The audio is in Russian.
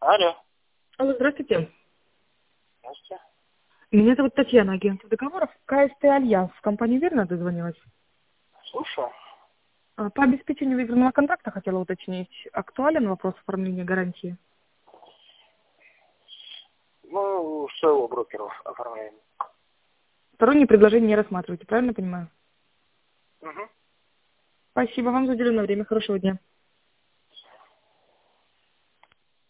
Алло. Алло, здравствуйте. Здравствуйте. Меня зовут Татьяна, агент договоров КСТ Альянс. В компанию «Верно» дозвонилась? Слушаю. По обеспечению выигранного контракта хотела уточнить. Актуален вопрос оформления гарантии? Ну, своего брокера оформляем. Сторонние предложения не рассматриваете, правильно понимаю? Угу. Спасибо вам за уделенное время. Хорошего дня.